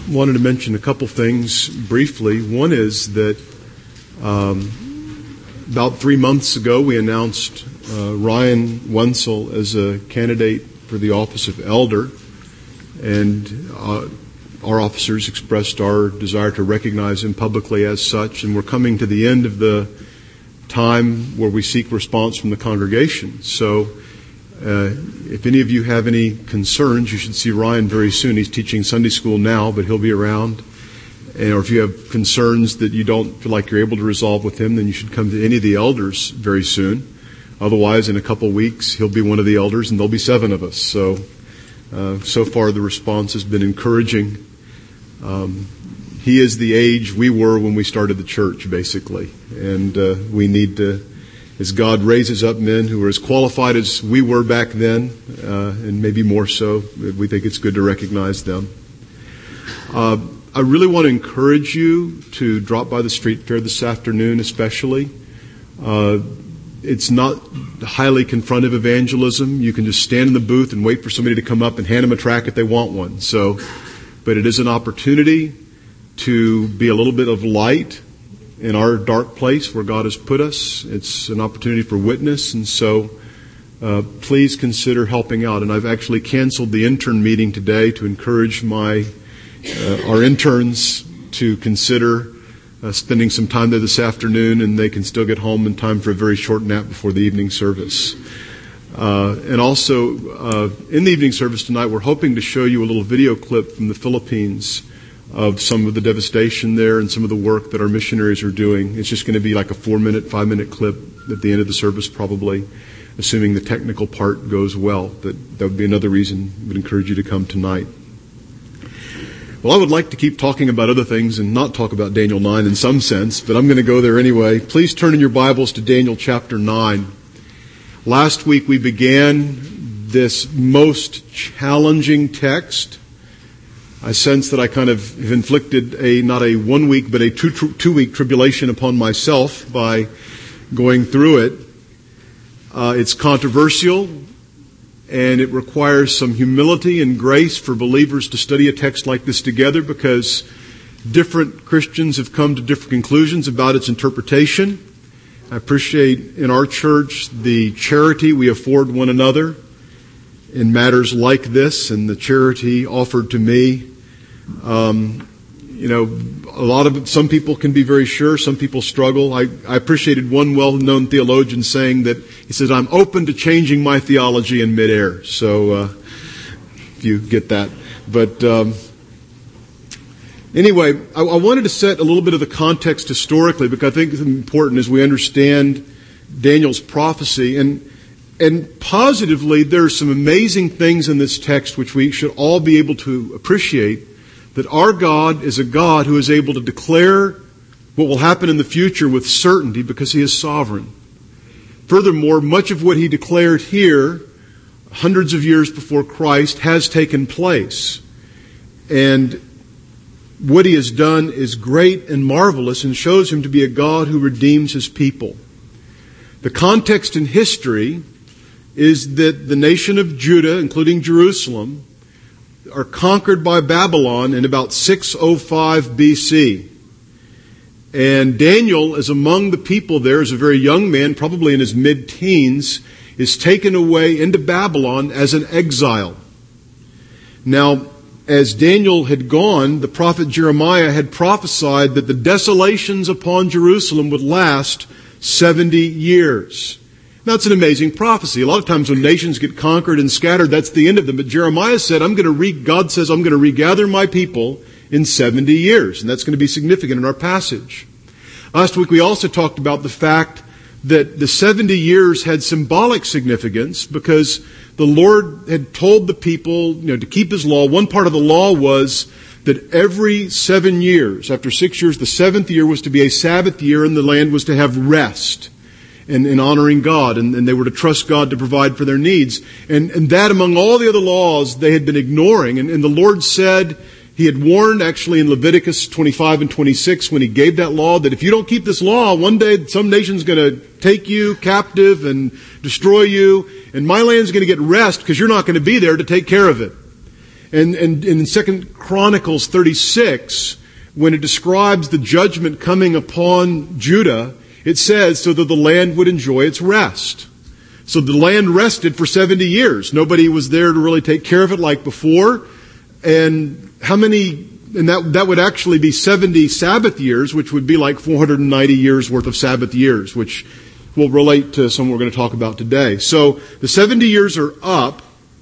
wanted to mention a couple things briefly. One is that about 3 months ago we announced Ryan Wenzel as a candidate for the office of elder, and our officers expressed our desire to recognize him publicly as such, and we're coming to the end of the time where we seek response from the congregation. So if any of you have any concerns, you should see Ryan very soon. He's teaching Sunday school now, but he'll be around. Or if you have concerns that you don't feel like you're able to resolve with him, then you should come to any of the elders very soon. Otherwise, in a couple weeks, he'll be one of the elders, and there'll be 7 of us. So far the response has been encouraging. He is the age we were when we started the church, basically. And we need to, as God raises up men who are as qualified as we were back then, and maybe more so, we think it's good to recognize them. I really want to encourage you to drop by the street fair this afternoon, especially. It's not highly confrontive evangelism. You can just stand in the booth and wait for somebody to come up and hand them a tract if they want one. But it is an opportunity to be a little bit of light in our dark place where God has put us. It's an opportunity for witness, and so please consider helping out. And I've actually canceled the intern meeting today to encourage our interns to consider spending some time there this afternoon, and they can still get home in time for a very short nap before the evening service. And also, in the evening service tonight, we're hoping to show you a little video clip from the Philippines of some of the devastation there and some of the work that our missionaries are doing. It's just going to be like a 4-minute, 5-minute clip at the end of the service, probably, assuming the technical part goes well. That would be another reason we'd encourage you to come tonight. Well, I would like to keep talking about other things and not talk about Daniel 9 in some sense, but I'm going to go there anyway. Please turn in your Bibles to Daniel chapter 9. Last week we began this most challenging text. I sense that I kind of have inflicted not a 1 week, but a two-week tribulation upon myself by going through it. It's controversial, and it requires some humility and grace for believers to study a text like this together, because different Christians have come to different conclusions about its interpretation. I appreciate in our church the charity we afford one another in matters like this, and the charity offered to me. Some people can be very sure, some people struggle. I appreciated one well-known theologian saying that, he says, I'm open to changing my theology in midair. So, if you get that. But, anyway, I wanted to set a little bit of the context historically, because I think it's important as we understand Daniel's prophecy. And positively, there are some amazing things in this text which we should all be able to appreciate, that our God is a God who is able to declare what will happen in the future with certainty because He is sovereign. Furthermore, much of what He declared here, hundreds of years before Christ, has taken place. And what He has done is great and marvelous and shows Him to be a God who redeems His people. The context in history is that the nation of Judah, including Jerusalem, are conquered by Babylon in about 605 BC. And Daniel is among the people there as a very young man, probably in his mid-teens, is taken away into Babylon as an exile. Now, as Daniel had gone, the prophet Jeremiah had prophesied that the desolations upon Jerusalem would last 70 years. Now, it's an amazing prophecy. A lot of times when nations get conquered and scattered, that's the end of them. But Jeremiah said, God says, I'm going to regather my people in 70 years. And that's going to be significant in our passage. Last week we also talked about the fact that the 70 years had symbolic significance because the Lord had told the people, to keep His law. One part of the law was that every 7 years, after 6 years, the 7th year was to be a Sabbath year and the land was to have rest. In honoring God, and they were to trust God to provide for their needs. And that, among all the other laws, they had been ignoring. And the Lord said, He had warned actually in Leviticus 25 and 26 when He gave that law, that if you don't keep this law, one day some nation's going to take you captive and destroy you, and my land's going to get rest because you're not going to be there to take care of it. And in 2 Chronicles 36, when it describes the judgment coming upon Judah, it says so that the land would enjoy its rest. So the land rested for 70 years. Nobody was there to really take care of it like before. And that would actually be 70 Sabbath years, which would be like 490 years worth of Sabbath years, which will relate to some we're going to talk about today. So the 70 years are up,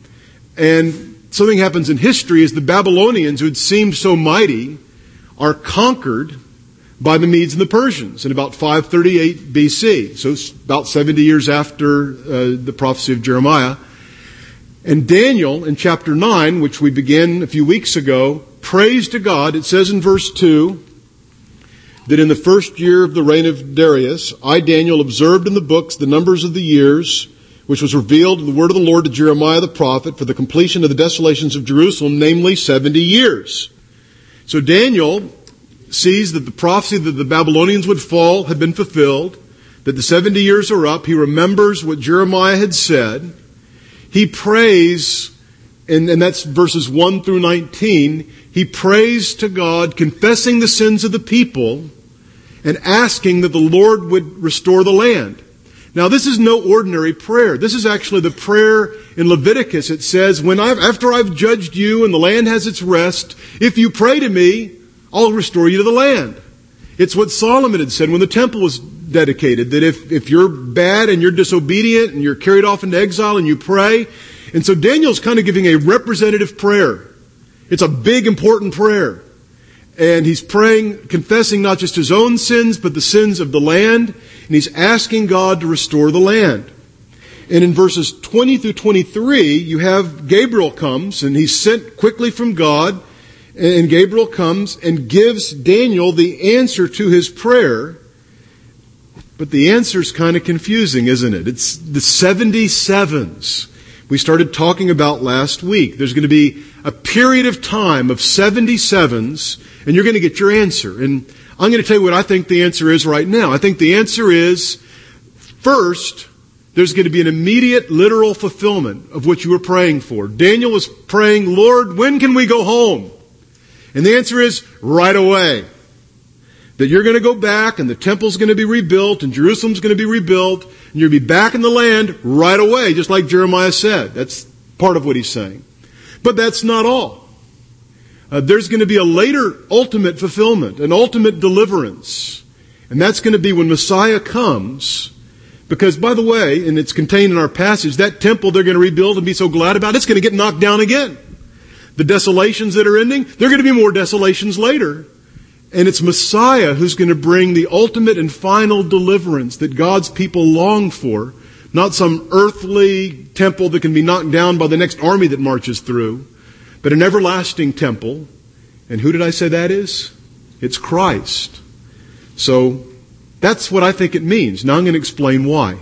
and something happens in history as the Babylonians, who had seemed so mighty, are conquered by the Medes and the Persians in about 538 BC. So it's about 70 years after the prophecy of Jeremiah. And Daniel, in chapter 9, which we began a few weeks ago, prays to God. It says in verse 2 that in the first year of the reign of Darius, I, Daniel, observed in the books the numbers of the years, which was revealed in the word of the Lord to Jeremiah the prophet for the completion of the desolations of Jerusalem, namely 70 years. So Daniel sees that the prophecy that the Babylonians would fall had been fulfilled, that the 70 years are up. He remembers what Jeremiah had said. He prays, and that's verses 1 through 19, he prays to God, confessing the sins of the people and asking that the Lord would restore the land. Now, this is no ordinary prayer. This is actually the prayer in Leviticus. It says, after I've judged you and the land has its rest, if you pray to me, I'll restore you to the land. It's what Solomon had said when the temple was dedicated, that if you're bad and you're disobedient and you're carried off into exile and you pray. And so Daniel's kind of giving a representative prayer. It's a big, important prayer. And he's praying, confessing not just his own sins, but the sins of the land. And he's asking God to restore the land. And in verses 20 through 23, you have Gabriel comes, and he's sent quickly from God. And Gabriel comes and gives Daniel the answer to his prayer. But the answer is kind of confusing, isn't it? It's the 77s we started talking about last week. There's going to be a period of time of 77s, and you're going to get your answer. And I'm going to tell you what I think the answer is right now. I think the answer is, first, there's going to be an immediate literal fulfillment of what you were praying for. Daniel was praying, Lord, when can we go home? And the answer is right away. That you're going to go back and the temple's going to be rebuilt and Jerusalem's going to be rebuilt and you're going to be back in the land right away, just like Jeremiah said. That's part of what he's saying. But that's not all. There's going to be a later ultimate fulfillment, an ultimate deliverance. And that's going to be when Messiah comes. Because, by the way, and it's contained in our passage, that temple they're going to rebuild and be so glad about, it's going to get knocked down again. The desolations that are ending, there are going to be more desolations later. And it's Messiah who's going to bring the ultimate and final deliverance that God's people long for. Not some earthly temple that can be knocked down by the next army that marches through, but an everlasting temple. And who did I say that is? It's Christ. So that's what I think it means. Now I'm going to explain why.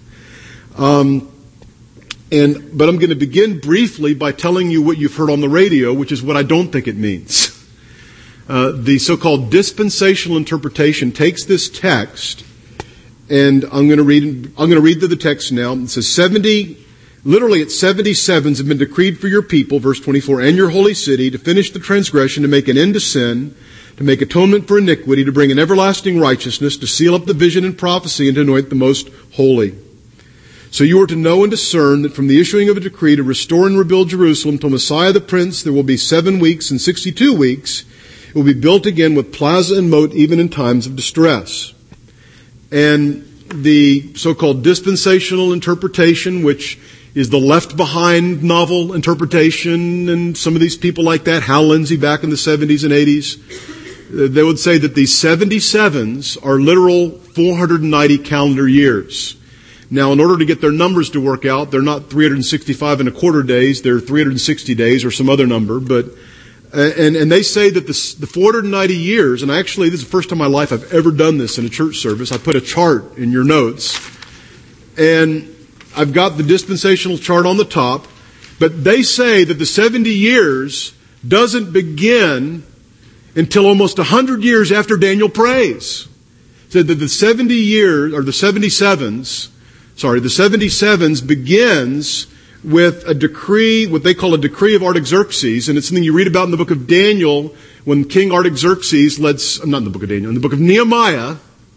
But I'm going to begin briefly by telling you what you've heard on the radio, which is what I don't think it means. The so-called dispensational interpretation takes this text, and I'm going to read through the text now. It says 70, literally it's 77s have been decreed for your people, verse 24, and your holy city, to finish the transgression, to make an end to sin, to make atonement for iniquity, to bring an everlasting righteousness, to seal up the vision and prophecy, and to anoint the most holy. So you are to know and discern that from the issuing of a decree to restore and rebuild Jerusalem till Messiah the Prince, there will be 7 weeks and 62 weeks. It will be built again with plaza and moat even in times of distress. And the so-called dispensational interpretation, which is the Left Behind novel interpretation, and some of these people like that, Hal Lindsey back in the 70s and 80s, they would say that these 77s are literal 490 calendar years. Now, in order to get their numbers to work out, they're not 365 and a quarter days, they're 360 days or some other number, but and they say that the 490 years, and actually this is the first time in my life I've ever done this in a church service. I put a chart in your notes, and I've got the dispensational chart on the top, but they say that the 70 years doesn't begin until almost 100 years after Daniel prays. Said that the 70 years, or the 77s begins with a decree, what they call a decree of Artaxerxes, and it's something you read about in the book of Daniel when King Artaxerxes not in the book of Daniel, in the book of Nehemiah.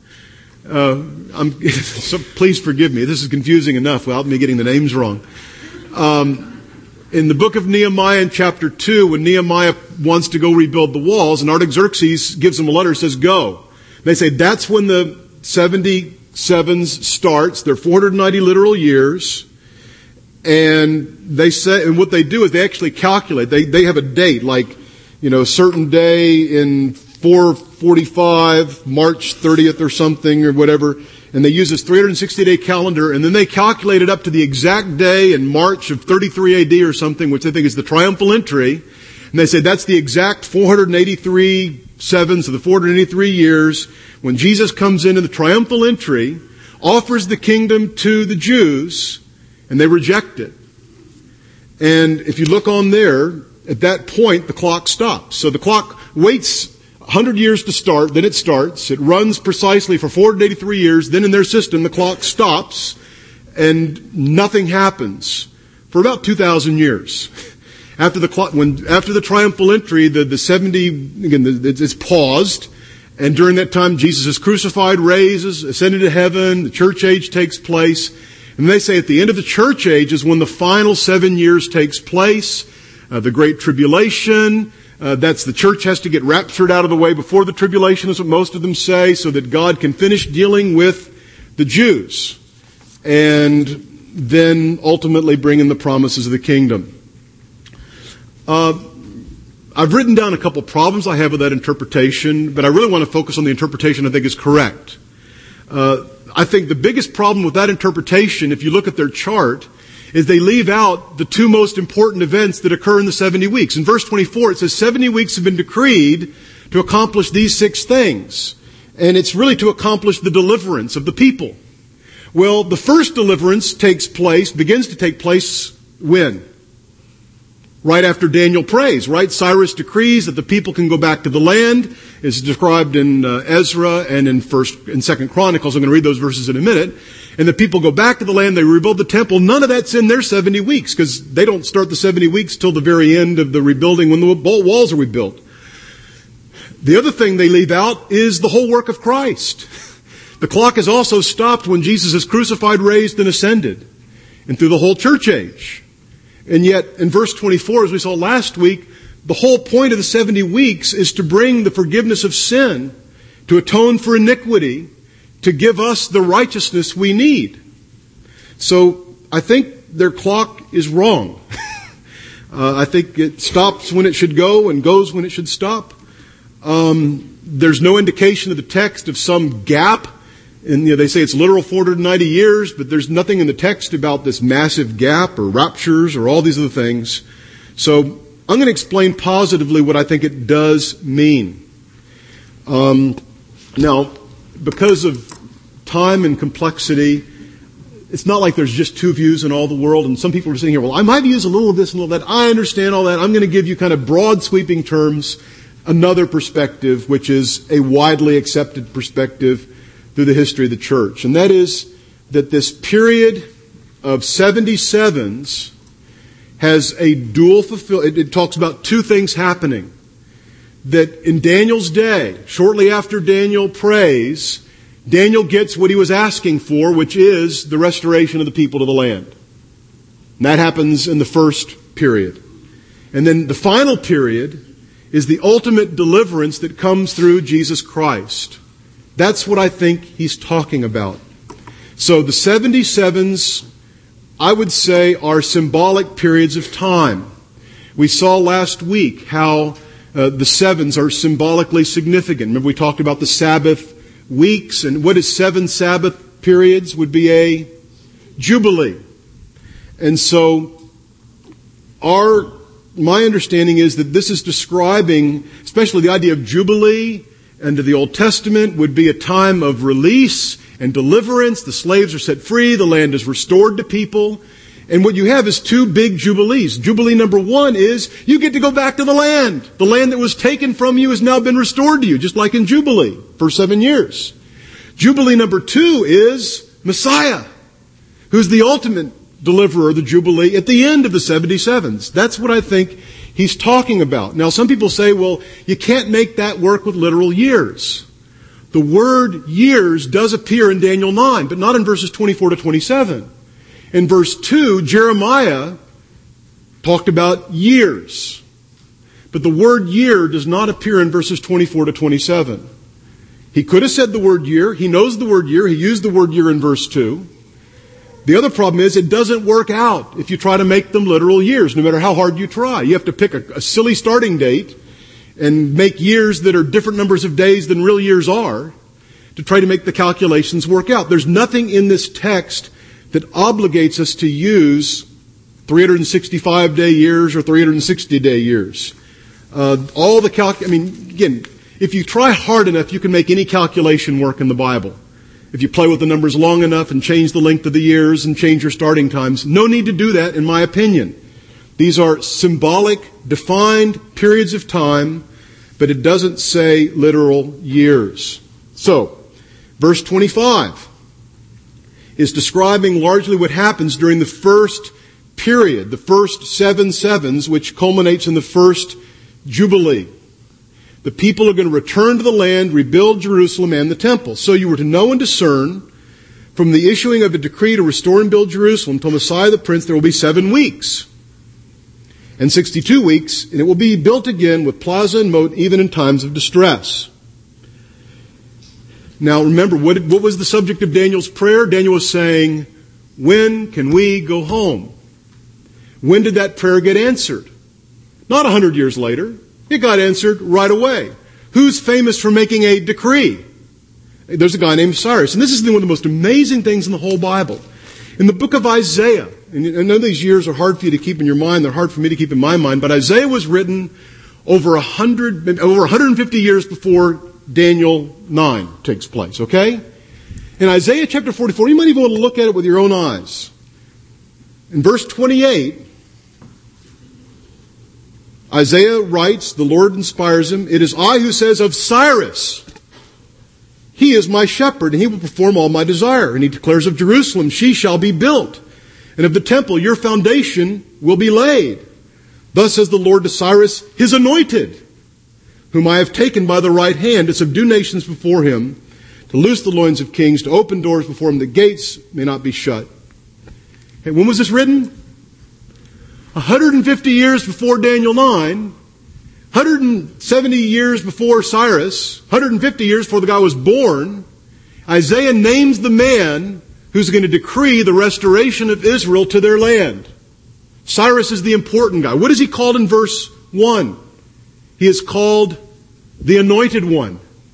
So please forgive me. This is confusing enough without me getting the names wrong. In the book of Nehemiah in chapter 2, when Nehemiah wants to go rebuild the walls, and Artaxerxes gives him a letter and says, go. They say that's when the 77s starts. They're 490 literal years. And they say, and what they do is they actually calculate. They have a date, like, a certain day in 445, March 30th or something or whatever. And they use this 360-day calendar, and then they calculate it up to the exact day in March of 33 AD or something, which they think is the triumphal entry. And they say that's the exact 483 sevens of the 483 years when Jesus comes in the triumphal entry, offers the kingdom to the Jews, and they reject it. And if you look on there, at that point, the clock stops. So the clock waits 100 years to start, then it starts. It runs precisely for 483 years. Then in their system, the clock stops, and nothing happens for about 2,000 years. After the triumphal entry, the 70, again, it's paused. And during that time, Jesus is crucified, raises, ascended to heaven. The church age takes place. And they say at the end of the church age is when the final 7 years takes place. The Great Tribulation. That's the church has to get raptured out of the way before the tribulation, is what most of them say, so that God can finish dealing with the Jews. And then ultimately bring in the promises of the kingdom. I've written down a couple problems I have with that interpretation, but I really want to focus on the interpretation I think is correct. I think the biggest problem with that interpretation, if you look at their chart, is they leave out the two most important events that occur in the 70 weeks. In verse 24, it says 70 weeks have been decreed to accomplish these 6 things. And it's really to accomplish the deliverance of the people. Well, the first deliverance begins to take place when? Right after Daniel prays, right? Cyrus decrees that the people can go back to the land. It's described in Ezra and in 1st and 2nd Chronicles. I'm going to read those verses in a minute. And the people go back to the land, they rebuild the temple. None of that's in their 70 weeks because they don't start the 70 weeks till the very end of the rebuilding when the walls are rebuilt. The other thing they leave out is the whole work of Christ. The clock is also stopped when Jesus is crucified, raised, and ascended, and through the whole church age. And yet, in verse 24, as we saw last week, the whole point of the 70 weeks is to bring the forgiveness of sin, to atone for iniquity, to give us the righteousness we need. So, I think their clock is wrong. I think it stops when it should go and goes when it should stop. There's no indication of the text of some gap. And they say it's literal 490 years, but there's nothing in the text about this massive gap or raptures or all these other things. So I'm going to explain positively what I think it does mean. Now, because of time and complexity, it's not like there's just two views in all the world. And some people are sitting here, well, my view is a little of this and a little of that. I understand all that. I'm going to give you kind of broad sweeping terms, another perspective, which is a widely accepted perspective through the history of the church. And that is that this period of 77s has a dual fulfillment. It talks about two things happening. That in Daniel's day, shortly after Daniel prays, Daniel gets what he was asking for, which is the restoration of the people to the land. And that happens in the first period. And then the final period is the ultimate deliverance that comes through Jesus Christ. That's what I think he's talking about. So the 77s, I would say, are symbolic periods of time. We saw last week how the sevens are symbolically significant. Remember we talked about the Sabbath weeks, and what is 7 Sabbath periods would be a jubilee. And so my understanding is that this is describing, especially the idea of jubilee under the Old Testament, would be a time of release and deliverance. The slaves are set free. The land is restored to people. And what you have is two big jubilees. Jubilee number 1 is you get to go back to the land. The land that was taken from you has now been restored to you, just like in Jubilee for 7 years. Jubilee number 2 is Messiah, who's the ultimate deliverer, the Jubilee, at the end of the 77s. That's what I think he's talking about. Now, some people say, well, you can't make that work with literal years. The word years does appear in Daniel 9, but not in verses 24 to 27. In verse 2, Jeremiah talked about years. But the word year does not appear in verses 24 to 27. He could have said the word year. He knows the word year. He used the word year in verse 2. The other problem is it doesn't work out if you try to make them literal years, no matter how hard you try. You have to pick a silly starting date and make years that are different numbers of days than real years are to try to make the calculations work out. There's nothing in this text that obligates us to use 365-day years or 360-day years. Again, if you try hard enough, you can make any calculation work in the Bible. If you play with the numbers long enough and change the length of the years and change your starting times, no need to do that, in my opinion. These are symbolic, defined periods of time, but it doesn't say literal years. So, verse 25 is describing largely what happens during the first period, the first 7 sevens, which culminates in the first Jubilee. The people are going to return to the land, rebuild Jerusalem and the temple. So you were to know and discern from the issuing of a decree to restore and build Jerusalem till Messiah the Prince, there will be 7 weeks and 62 weeks, and it will be built again with plaza and moat even in times of distress. Now remember, what was the subject of Daniel's prayer? Daniel was saying, when can we go home? When did that prayer get answered? Not 100 years later. It got answered right away. Who's famous for making a decree? There's a guy named Cyrus. And this is one of the most amazing things in the whole Bible. In the book of Isaiah, and I know these years are hard for you to keep in your mind, they're hard for me to keep in my mind, but Isaiah was written over 150 years before Daniel 9 takes place, okay? In Isaiah chapter 44, you might even want to look at it with your own eyes. In verse 28, Isaiah writes, the Lord inspires him, "It is I who says of Cyrus, he is my shepherd, and he will perform all my desire." And he declares of Jerusalem, "She shall be built." And of the temple, "Your foundation will be laid." Thus says the Lord to Cyrus, his anointed, whom I have taken by the right hand to subdue nations before him, to loose the loins of kings, to open doors before him, the gates may not be shut. Hey, when was this written? 150 years before Daniel 9, 170 years before Cyrus, 150 years before the guy was born, Isaiah names the man who's going to decree the restoration of Israel to their land. Cyrus is the important guy. What is he called in verse 1? He is called the Anointed One.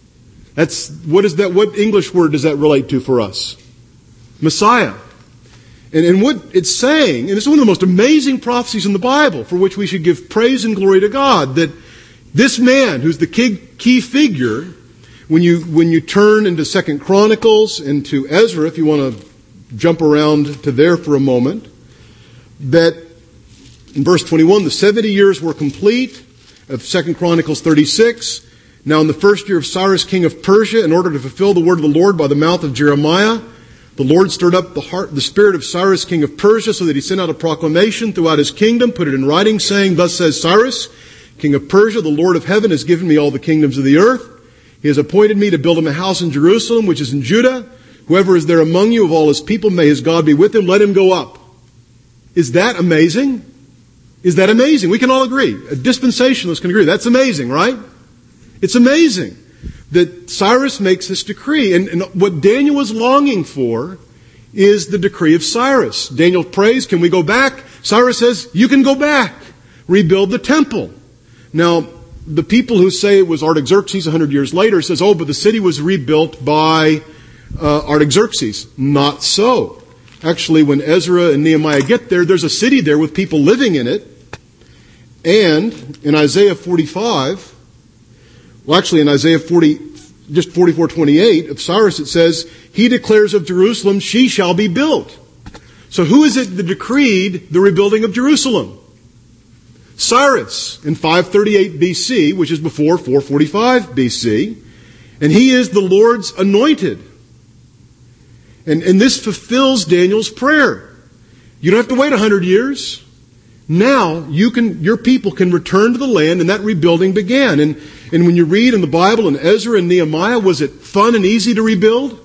What English word does that relate to for us? Messiah. And what it's saying, and this is one of the most amazing prophecies in the Bible, for which we should give praise and glory to God, that this man, who's the key figure, when you turn into 2 Chronicles, into Ezra, if you want to jump around to there for a moment, that in verse 21, the 70 years were complete of 2 Chronicles 36. Now in the first year of Cyrus, king of Persia, in order to fulfill the word of the Lord by the mouth of Jeremiah, the Lord stirred up the spirit of Cyrus, king of Persia, so that he sent out a proclamation throughout his kingdom, put it in writing, saying, "Thus says Cyrus, king of Persia, the Lord of heaven has given me all the kingdoms of the earth. He has appointed me to build him a house in Jerusalem, which is in Judah. Whoever is there among you of all his people, may his God be with him. Let him go up." Is that amazing? Is that amazing? We can all agree. A dispensationalist can agree. That's amazing, right? It's amazing that Cyrus makes this decree. And what Daniel was longing for is the decree of Cyrus. Daniel prays, "Can we go back?" Cyrus says, "You can go back. Rebuild the temple." Now, the people who say it was Artaxerxes 100 years later says, "Oh, but the city was rebuilt by Artaxerxes." Not so. Actually, when Ezra and Nehemiah get there, there's a city there with people living in it. And in Isaiah 45, in Isaiah 40, just 44:28 of Cyrus, it says, "He declares of Jerusalem, she shall be built." So who is it that decreed the rebuilding of Jerusalem? Cyrus in 538 BC, which is before 445 BC. And he is the Lord's anointed. And this fulfills Daniel's prayer. You don't have to wait 100 years. Now your people can return to the land, and that rebuilding began. And when you read in the Bible in Ezra and Nehemiah, was it fun and easy to rebuild?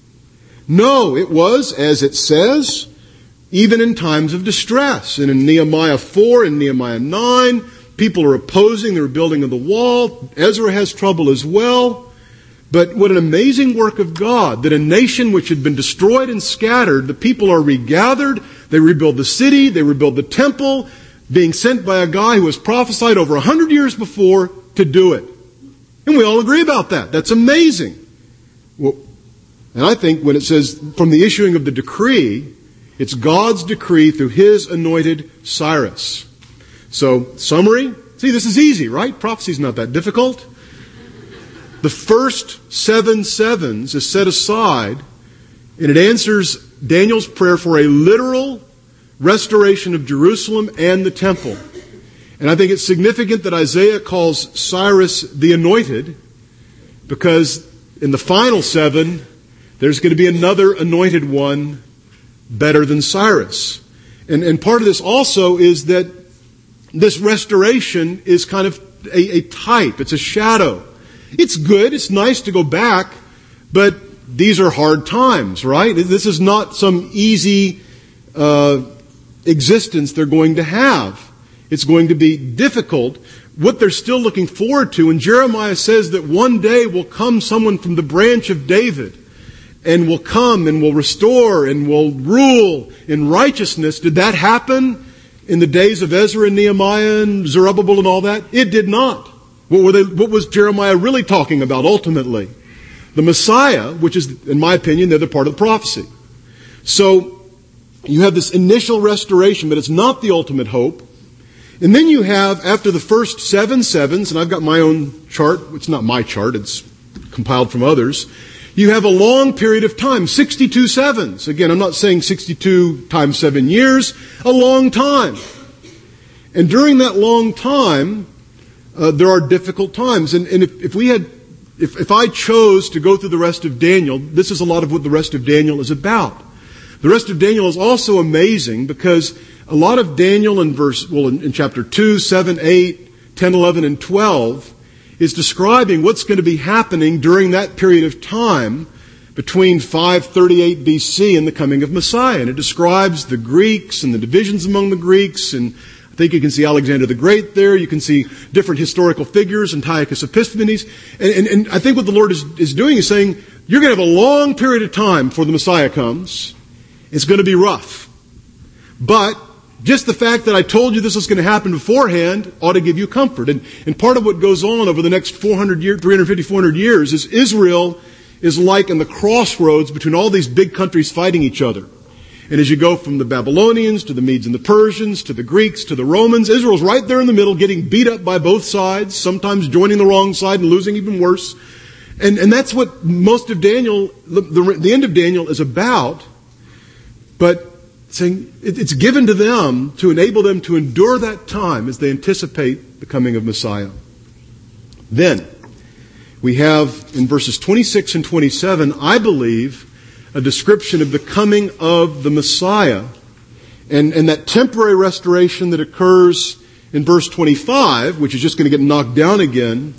No, it was, as it says, even in times of distress. And in Nehemiah 4 and Nehemiah 9, people are opposing the rebuilding of the wall. Ezra has trouble as well. But what an amazing work of God, that a nation which had been destroyed and scattered, the people are regathered, they rebuild the city, they rebuild the temple, being sent by a guy who was prophesied over 100 years before to do it. And we all agree about that. That's amazing. Well, and I think when it says, from the issuing of the decree, it's God's decree through His anointed Cyrus. So, summary. See, this is easy, right? Prophecy's not that difficult. The first 7 sevens is set aside, and it answers Daniel's prayer for a literal restoration of Jerusalem and the temple. And I think it's significant that Isaiah calls Cyrus the anointed, because in the final 7, there's going to be another anointed one better than Cyrus. And part of this also is that this restoration is kind of a type. It's a shadow. It's good. It's nice to go back, but these are hard times, right? This is not some easy existence they're going to have. It's going to be difficult. What they're still looking forward to, and Jeremiah says that one day will come someone from the branch of David and will come and will restore and will rule in righteousness. Did that happen in the days of Ezra and Nehemiah and Zerubbabel and all that? It did not. What was Jeremiah really talking about ultimately? The Messiah, which is, in my opinion, the other part of the prophecy. So, you have this initial restoration, but it's not the ultimate hope. And then you have, after the first 7 sevens, and I've got my own chart. It's not my chart, it's compiled from others. You have a long period of time, 62 sevens. Again, I'm not saying 62 times 7 years, a long time. And during that long time, there are difficult times. And if I chose to go through the rest of Daniel, this is a lot of what the rest of Daniel is about. The rest of Daniel is also amazing because a lot of Daniel in chapter 2, 7, 8, 10, 11, and 12 is describing what's going to be happening during that period of time between 538 BC and the coming of Messiah. And it describes the Greeks and the divisions among the Greeks, and I think you can see Alexander the Great there. You can see different historical figures, Antiochus Epiphanes. And I think what the Lord is doing is saying, you're going to have a long period of time before the Messiah comes. It's going to be rough. But just the fact that I told you this was going to happen beforehand ought to give you comfort. And part of what goes on over the next 350, 400 years is Israel is like in the crossroads between all these big countries fighting each other. And as you go from the Babylonians to the Medes and the Persians to the Greeks to the Romans, Israel's right there in the middle getting beat up by both sides, sometimes joining the wrong side and losing even worse. And that's what most of Daniel, the end of Daniel is about. But saying it's given to them to enable them to endure that time as they anticipate the coming of Messiah. Then we have in verses 26 and 27, I believe, a description of the coming of the Messiah and that temporary restoration that occurs in verse 25, which is just going to get knocked down again.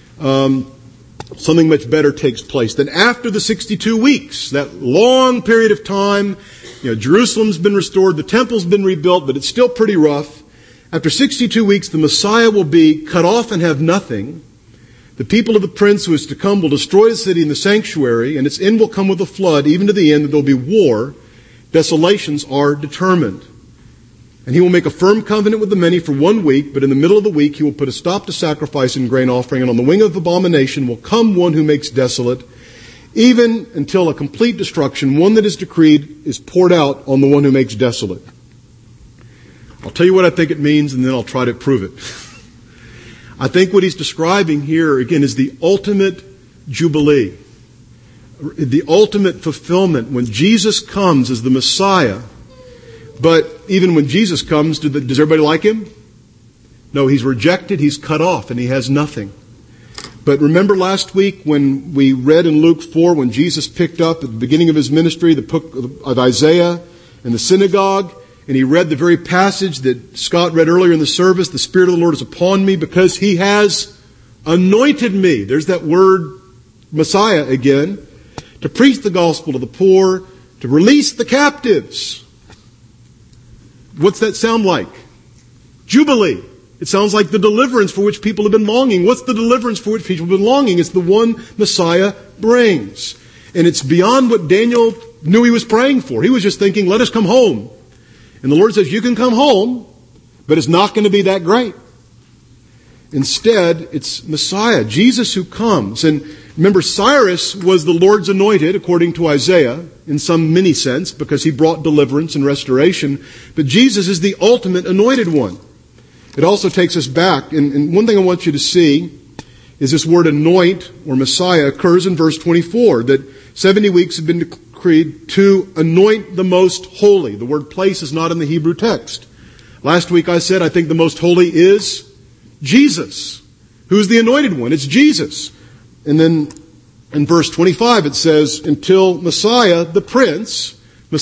Something much better takes place. Then after the 62 weeks, that long period of time, Jerusalem's been restored, the temple's been rebuilt, but it's still pretty rough. After 62 weeks, the Messiah will be cut off and have nothing. The people of the prince who is to come will destroy the city and the sanctuary, and its end will come with a flood, even to the end that there will be war. Desolations are determined. And he will make a firm covenant with the many for 1 week, but in the middle of the week he will put a stop to sacrifice and grain offering, and on the wing of abomination will come one who makes desolate, even until a complete destruction, one that is decreed, is poured out on the one who makes desolate. I'll tell you what I think it means, and then I'll try to prove it. I think what he's describing here, again, is the ultimate jubilee. The ultimate fulfillment when Jesus comes as the Messiah. But even when Jesus comes, does everybody like him? No, he's rejected, he's cut off, and he has nothing. But remember last week when we read in Luke 4, when Jesus picked up at the beginning of his ministry the book of Isaiah in the synagogue, and he read the very passage that Scott read earlier in the service. The Spirit of the Lord is upon me because He has anointed me. There's that word Messiah again. To preach the gospel to the poor, to release the captives. What's that sound like? Jubilee. It sounds like the deliverance for which people have been longing. What's the deliverance for which people have been longing? It's the one Messiah brings. And it's beyond what Daniel knew he was praying for. He was just thinking, let us come home. And the Lord says, you can come home, but it's not going to be that great. Instead, it's Messiah, Jesus who comes. And remember, Cyrus was the Lord's anointed, according to Isaiah, in some mini sense, because he brought deliverance and restoration. But Jesus is the ultimate anointed one. It also takes us back, and one thing I want you to see is this word anoint, or Messiah, occurs in verse 24, that 70 weeks have been decreed to anoint the most holy. The word place is not in the Hebrew text. Last week I said I think the most holy is Jesus. Who's the anointed one? It's Jesus. And then in verse 25 it says, until Messiah the Prince,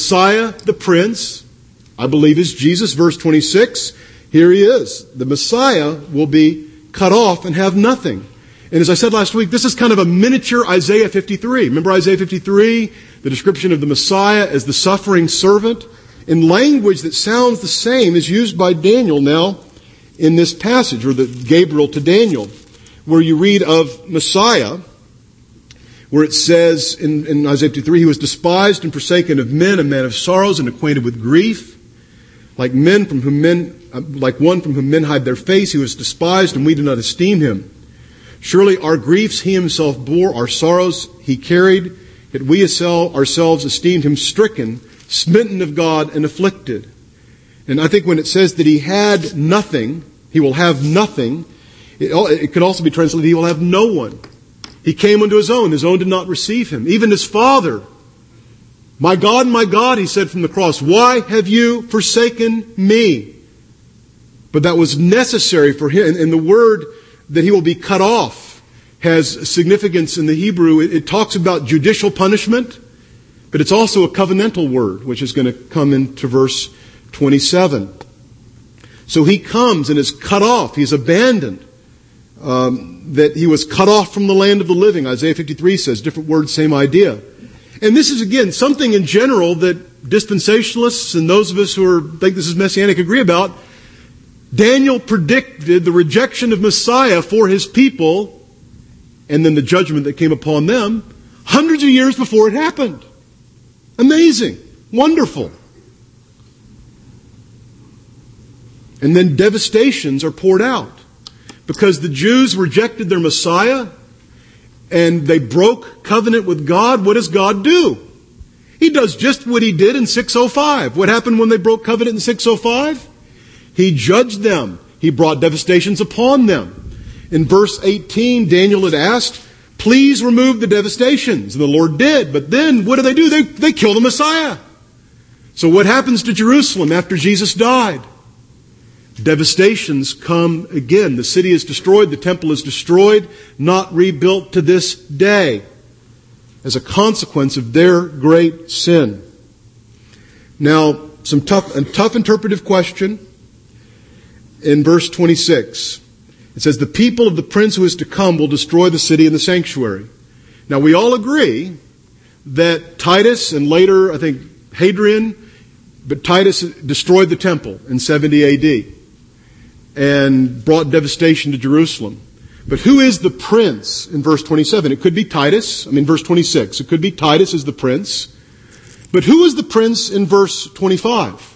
I believe is Jesus. Verse 26, here he is. The Messiah will be cut off and have nothing. And as I said last week, this is kind of a miniature Isaiah 53. Remember Isaiah 53? The description of the Messiah as the suffering servant. In language that sounds the same is used by Daniel now in this passage, or the Gabriel to Daniel, where you read of Messiah, where it says in Isaiah 53, he was despised and forsaken of men, a man of sorrows and acquainted with grief. Like one from whom men hide their face, he was despised and we do not esteem him. Surely our griefs he himself bore, our sorrows he carried, yet we ourselves esteemed him stricken, smitten of God, and afflicted. And I think when it says that he had nothing, he will have nothing, it could also be translated, he will have no one. He came unto his own did not receive him. Even his Father, my God, he said from the cross, why have you forsaken me? But that was necessary for him. And the word that he will be cut off has significance in the Hebrew. It talks about judicial punishment, but it's also a covenantal word, which is going to come into verse 27. So he comes and is cut off. He's abandoned. That he was cut off from the land of the living. Isaiah 53 says, different words, same idea. And this is, again, something in general that dispensationalists and those of us who think this is messianic agree about. Daniel predicted the rejection of Messiah for his people and then the judgment that came upon them hundreds of years before it happened. Amazing. Wonderful. And then devastations are poured out because the Jews rejected their Messiah and they broke covenant with God. What does God do? He does just what he did in 605. What happened when they broke covenant in 605? He judged them. He brought devastations upon them. In verse 18, Daniel had asked, please remove the devastations. And the Lord did. But then, what do? They kill the Messiah. So what happens to Jerusalem after Jesus died? Devastations come again. The city is destroyed. The temple is destroyed. Not rebuilt to this day as a consequence of their great sin. Now, a tough interpretive question. In verse 26, it says, the people of the prince who is to come will destroy the city and the sanctuary. Now, we all agree that Titus and later, I think, Hadrian, but Titus destroyed the temple in 70 A.D. and brought devastation to Jerusalem. But who is the prince in verse 27? It could be Titus. Verse 26. It could be Titus as the prince. But who is the prince in verse 25?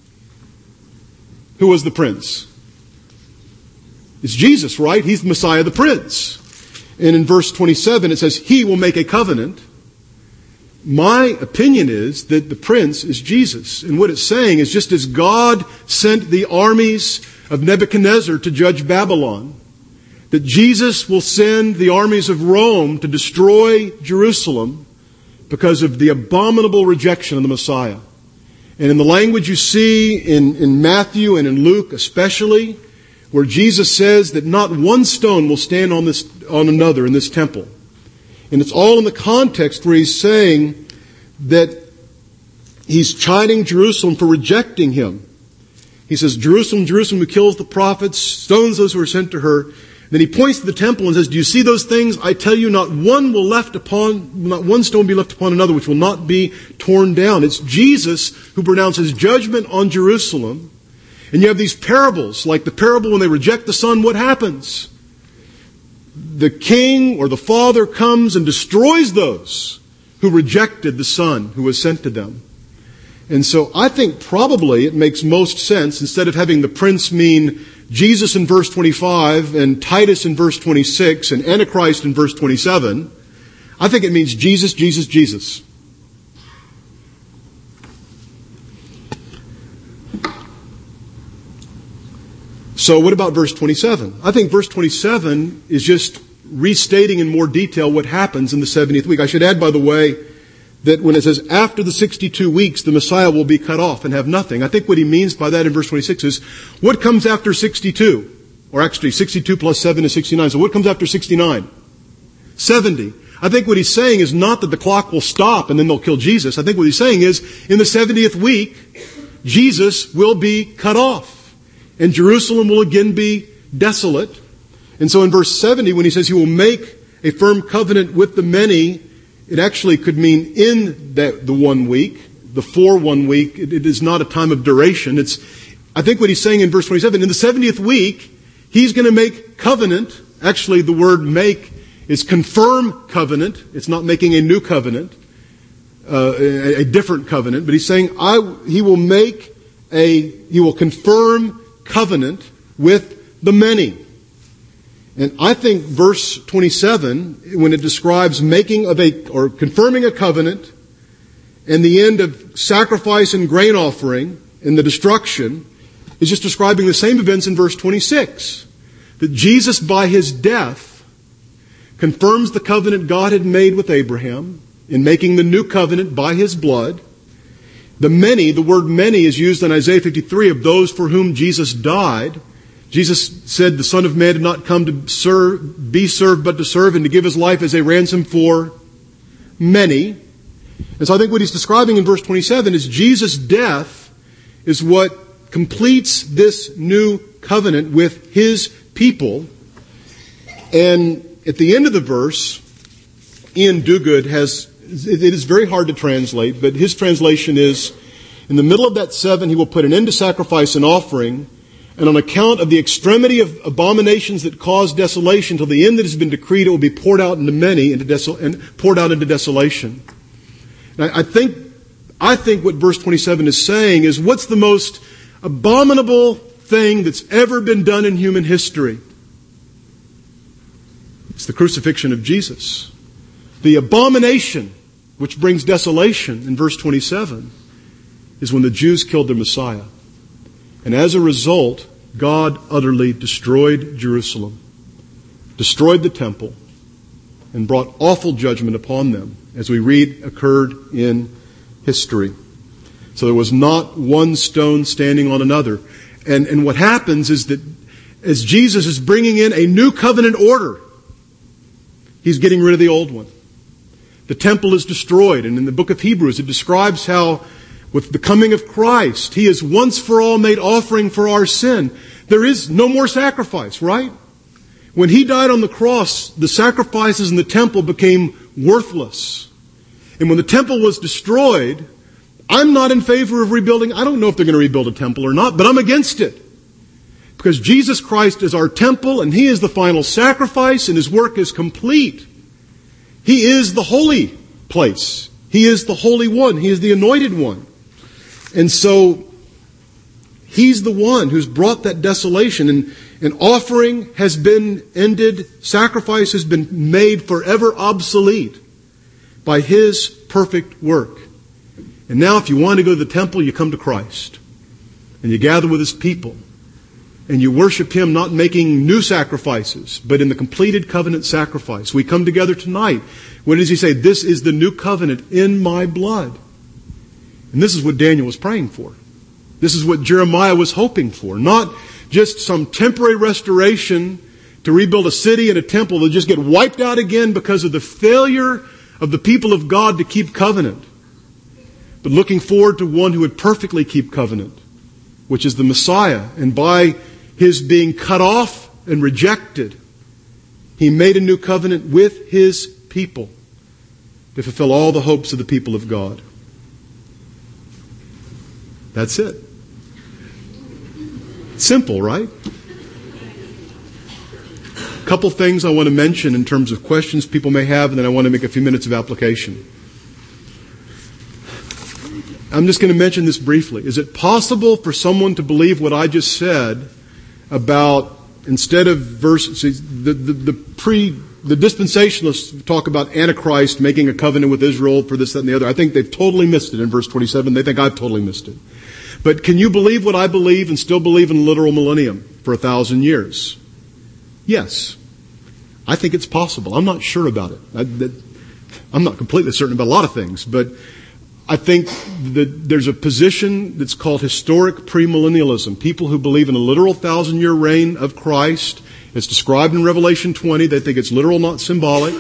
Who was the prince? It's Jesus, right? He's the Messiah, the Prince. And in verse 27 it says, he will make a covenant. My opinion is that the Prince is Jesus. And what it's saying is just as God sent the armies of Nebuchadnezzar to judge Babylon, that Jesus will send the armies of Rome to destroy Jerusalem because of the abominable rejection of the Messiah. And in the language you see in Matthew and in Luke especially, where Jesus says that not one stone will stand on another in this temple. And it's all in the context where he's saying that he's chiding Jerusalem for rejecting him. He says, Jerusalem, Jerusalem, who kills the prophets, stones those who are sent to her. Then he points to the temple and says, do you see those things? I tell you, not one stone be left upon another, which will not be torn down. It's Jesus who pronounces judgment on Jerusalem. And you have these parables, like the parable when they reject the Son, what happens? The king or the father comes and destroys those who rejected the Son who was sent to them. And so I think probably it makes most sense, instead of having the prince mean Jesus in verse 25 and Titus in verse 26 and Antichrist in verse 27, I think it means Jesus, Jesus, Jesus. So what about verse 27? I think verse 27 is just restating in more detail what happens in the 70th week. I should add, by the way, that when it says after the 62 weeks, the Messiah will be cut off and have nothing. I think what he means by that in verse 26 is what comes after 62? Or actually 62 plus 7 is 69. So what comes after 69? 70. I think what he's saying is not that the clock will stop and then they'll kill Jesus. I think what he's saying is in the 70th week, Jesus will be cut off and Jerusalem will again be desolate. And so in verse 70, when he says he will make a firm covenant with the many, it actually could mean in the 1 week, for 1 week. It is not a time of duration. I think what he's saying in verse 27, in the 70th week, he's going to make covenant. Actually, the word make is confirm covenant. It's not making a new covenant, a different covenant. But he's saying he will confirm covenant with the many. And I think verse 27, when it describes confirming a covenant and the end of sacrifice and grain offering and the destruction, is just describing the same events in verse 26. That Jesus, by his death, confirms the covenant God had made with Abraham in making the new covenant by his blood. The word many is used in Isaiah 53 of those for whom Jesus died. Jesus said the Son of Man did not come to be served, but to serve and to give his life as a ransom for many. And so I think what he's describing in verse 27 is Jesus' death is what completes this new covenant with his people. And at the end of the verse, Ian Duguid it is very hard to translate, but his translation is, in the middle of that 7, he will put an end to sacrifice and offering, and on account of the extremity of abominations that cause desolation, till the end that has been decreed, it will be poured out into many, and poured out into desolation. And I think what verse 27 is saying is, what's the most abominable thing that's ever been done in human history? It's the crucifixion of Jesus. The abomination which brings desolation in verse 27 is when the Jews killed their Messiah. And as a result, God utterly destroyed Jerusalem, destroyed the temple, and brought awful judgment upon them, as we read occurred in history. So there was not one stone standing on another. And what happens is that as Jesus is bringing in a new covenant order, he's getting rid of the old one. The temple is destroyed, and in the book of Hebrews it describes how with the coming of Christ, he is once for all made offering for our sin. There is no more sacrifice, right? When he died on the cross, the sacrifices in the temple became worthless. And when the temple was destroyed, I'm not in favor of rebuilding. I don't know if they're going to rebuild a temple or not, but I'm against it. Because Jesus Christ is our temple, and he is the final sacrifice, and his work is complete. He is the holy place. He is the Holy One. He is the Anointed One. And so, he's the one who's brought that desolation. And offering has been ended. Sacrifice has been made forever obsolete by his perfect work. And now if you want to go to the temple, you come to Christ. And you gather with his people. And you worship him not making new sacrifices, but in the completed covenant sacrifice. We come together tonight. What does he say? This is the new covenant in my blood. And this is what Daniel was praying for. This is what Jeremiah was hoping for. Not just some temporary restoration to rebuild a city and a temple that just get wiped out again because of the failure of the people of God to keep covenant. but looking forward to one who would perfectly keep covenant, which is the Messiah. And by his being cut off and rejected, he made a new covenant with his people to fulfill all the hopes of the people of God. That's it. Simple, right? A couple things I want to mention in terms of questions people may have, and then I want to make a few minutes of application. I'm just going to mention this briefly. Is it possible for someone to believe what I just said about, instead of the dispensationalists talk about Antichrist making a covenant with Israel for this, that, and the other. I think they've totally missed it in verse 27. They think I've totally missed it. But can you believe what I believe and still believe in a literal millennium for 1,000 years? Yes. I think it's possible. I'm not sure about it. I'm not completely certain about a lot of things, but I think that there's a position that's called historic premillennialism. People who believe in a literal 1,000-year reign of Christ. It's described in Revelation 20. They think it's literal, not symbolic.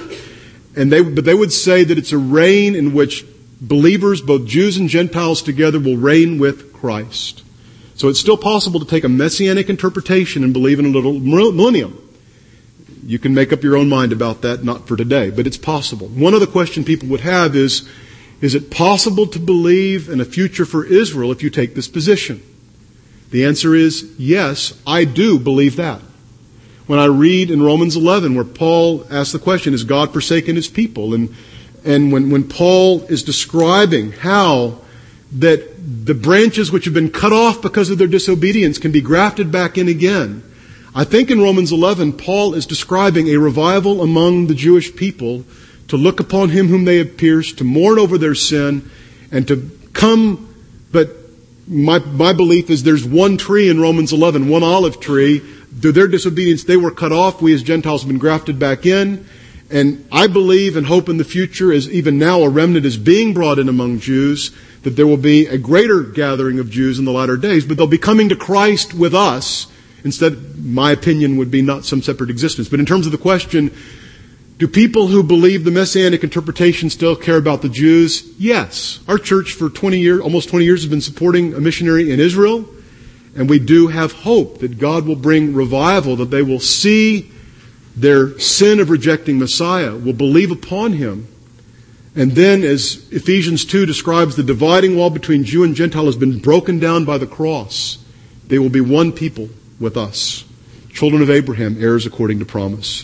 But they would say that it's a reign in which believers, both Jews and Gentiles together, will reign with Christ. So it's still possible to take a messianic interpretation and believe in a literal millennium. You can make up your own mind about that, not for today, but it's possible. One other question people would have is it possible to believe in a future for Israel if you take this position? The answer is yes, I do believe that. When I read in Romans 11 where Paul asks the question, has God forsaken his people? And when Paul is describing how that the branches which have been cut off because of their disobedience can be grafted back in again, I think in Romans 11 Paul is describing a revival among the Jewish people to look upon him whom they have pierced, to mourn over their sin, and to come. But my belief is there's one tree in Romans 11, one olive tree. Through their disobedience, they were cut off. We as Gentiles have been grafted back in. And I believe and hope in the future, as even now a remnant is being brought in among Jews, that there will be a greater gathering of Jews in the latter days. But they'll be coming to Christ with us. Instead, my opinion would be not some separate existence. But in terms of the question, do people who believe the Messianic interpretation still care about the Jews? Yes. Our church for almost 20 years has been supporting a missionary in Israel. And we do have hope that God will bring revival, that they will see their sin of rejecting Messiah, will believe upon him. And then, as Ephesians 2 describes, the dividing wall between Jew and Gentile has been broken down by the cross. They will be one people with us, children of Abraham, heirs according to promise.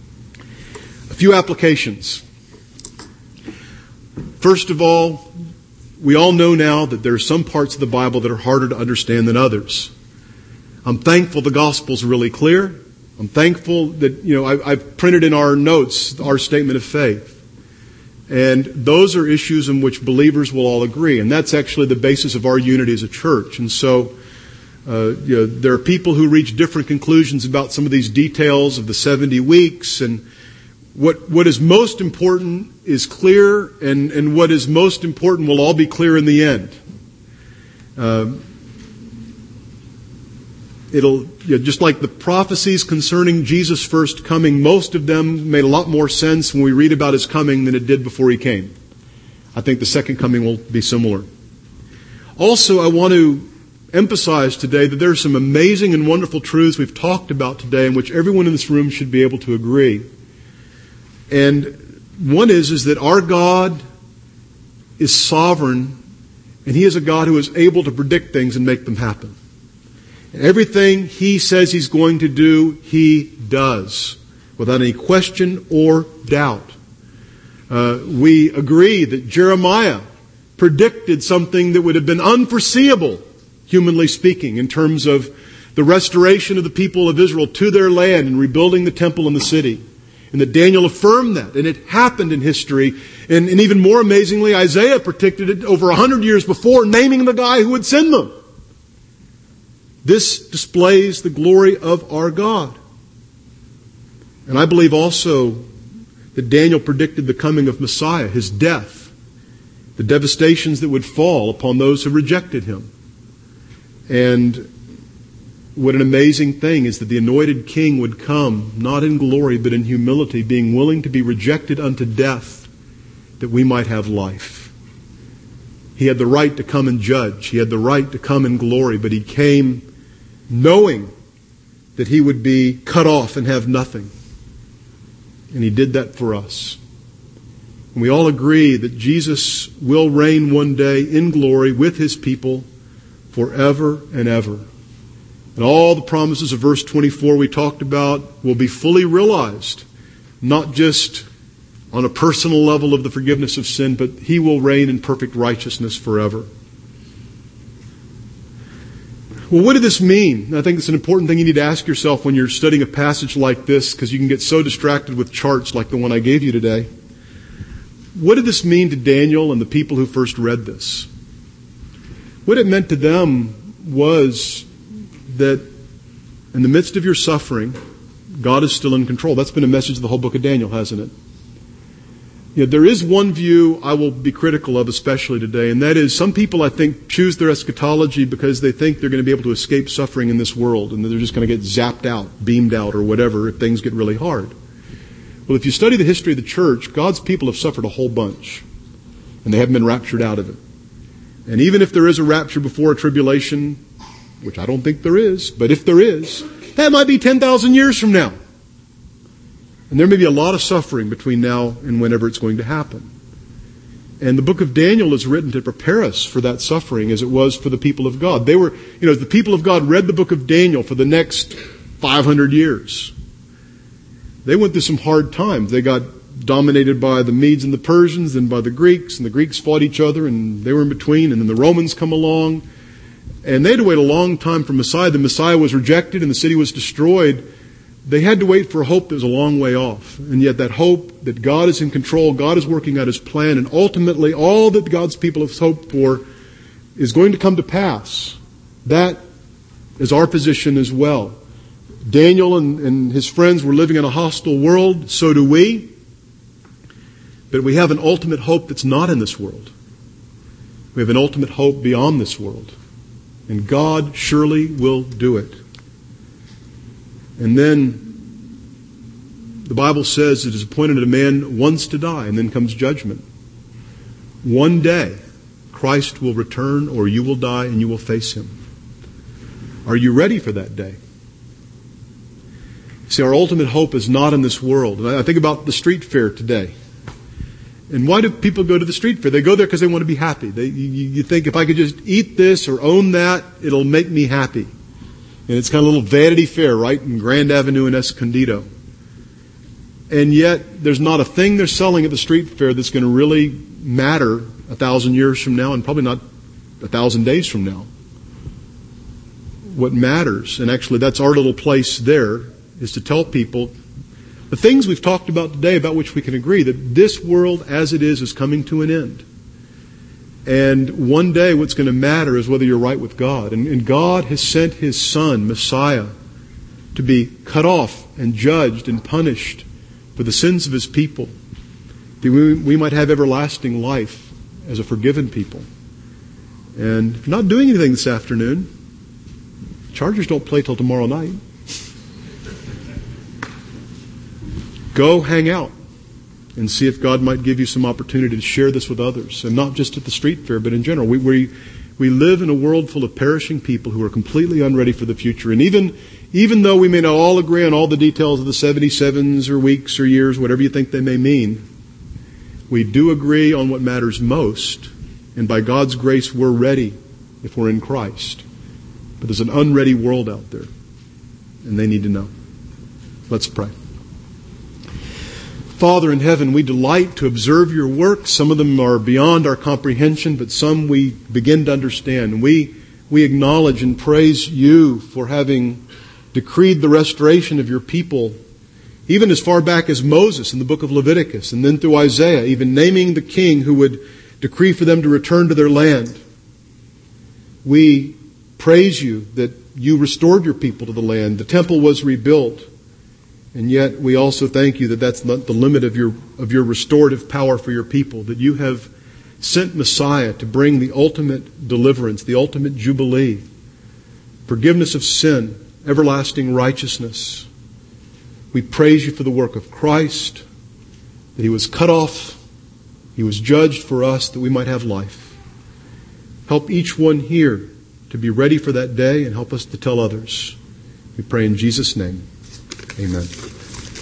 A few applications. First of all, we all know now that there are some parts of the Bible that are harder to understand than others. I'm thankful the gospel's really clear. I'm thankful that, I've printed in our notes our statement of faith. And those are issues in which believers will all agree. And that's actually the basis of our unity as a church. And so, there are people who reach different conclusions about some of these details of the 70 weeks. And what is most important is clear, and what is most important will all be clear in the end. Just like the prophecies concerning Jesus' first coming, most of them made a lot more sense when we read about his coming than it did before he came. I think the second coming will be similar. Also, I want to emphasize today that there are some amazing and wonderful truths we've talked about today in which everyone in this room should be able to agree. And one is that our God is sovereign, and he is a God who is able to predict things and make them happen. And everything he says he's going to do, he does, without any question or doubt. We agree that Jeremiah predicted something that would have been unforeseeable, humanly speaking, in terms of the restoration of the people of Israel to their land and rebuilding the temple and the city. And that Daniel affirmed that. And it happened in history. And even more amazingly, Isaiah predicted it over 100 years before, naming the guy who would send them. This displays the glory of our God. And I believe also that Daniel predicted the coming of Messiah, his death, the devastations that would fall upon those who rejected him. And what an amazing thing is that the anointed king would come, not in glory, but in humility, being willing to be rejected unto death, that we might have life. He had the right to come and judge. He had the right to come in glory, but He came knowing that He would be cut off and have nothing. And He did that for us. And we all agree that Jesus will reign one day in glory with His people forever and ever. And all the promises of verse 24 we talked about will be fully realized, not just on a personal level of the forgiveness of sin, but He will reign in perfect righteousness forever. Well, what did this mean? I think it's an important thing you need to ask yourself when you're studying a passage like this, because you can get so distracted with charts like the one I gave you today. What did this mean to Daniel and the people who first read this? What it meant to them was that in the midst of your suffering, God is still in control. That's been a message of the whole book of Daniel, hasn't it? There is one view I will be critical of especially today, and that is some people, I think, choose their eschatology because they think they're going to be able to escape suffering in this world, and they're just going to get zapped out, beamed out, or whatever if things get really hard. Well, if you study the history of the church, God's people have suffered a whole bunch, and they haven't been raptured out of it. And even if there is a rapture before a tribulation, which I don't think there is, but if there is, that might be 10,000 years from now. And there may be a lot of suffering between now and whenever it's going to happen. And the book of Daniel is written to prepare us for that suffering as it was for the people of God. They were, the people of God read the book of Daniel for the next 500 years. They went through some hard times. They got dominated by the Medes and the Persians and by the Greeks, and the Greeks fought each other, and they were in between, and then the Romans come along. And they had to wait a long time for Messiah. The Messiah was rejected and the city was destroyed. They had to wait for a hope that was a long way off. And yet that hope that God is in control, God is working out His plan, and ultimately all that God's people have hoped for is going to come to pass. That is our position as well. Daniel and his friends were living in a hostile world. So do we. But we have an ultimate hope that's not in this world. We have an ultimate hope beyond this world. And God surely will do it. And then the Bible says it is appointed that a man once to die, and then comes judgment. One day, Christ will return, or you will die and you will face Him. Are you ready for that day? See, our ultimate hope is not in this world. And I think about the street fair today. And why do people go to the street fair? They go there because they want to be happy. You think, if I could just eat this or own that, it'll make me happy. And it's kind of a little Vanity Fair right in Grand Avenue in Escondido. And yet, there's not a thing they're selling at the street fair that's going to really matter 1,000 years from now, and probably not 1,000 days from now. What matters, and actually that's our little place there, is to tell people the things we've talked about today, about which we can agree, that this world as it is coming to an end. And one day what's going to matter is whether you're right with God. And God has sent His Son, Messiah, to be cut off and judged and punished for the sins of His people, that we might have everlasting life as a forgiven people. And if you're not doing anything this afternoon, Chargers don't play till tomorrow night. Go hang out and see if God might give you some opportunity to share this with others. And not just at the street fair, but in general. We live in a world full of perishing people who are completely unready for the future. And even though we may not all agree on all the details of the 77s or weeks or years, whatever you think they may mean, we do agree on what matters most. And by God's grace, we're ready if we're in Christ. But there's an unready world out there, and they need to know. Let's pray. Father in heaven, we delight to observe your works. Some of them are beyond our comprehension, but some we begin to understand. We acknowledge and praise you for having decreed the restoration of your people, even as far back as Moses in the book of Leviticus, and then through Isaiah, even naming the king who would decree for them to return to their land. We praise you that you restored your people to the land. The temple was rebuilt. And yet we also thank you that that's not the limit of your restorative power for your people, that you have sent Messiah to bring the ultimate deliverance, the ultimate jubilee, forgiveness of sin, everlasting righteousness. We praise you for the work of Christ, that He was cut off, He was judged for us that we might have life. Help each one here to be ready for that day and help us to tell others. We pray in Jesus' name. Amen.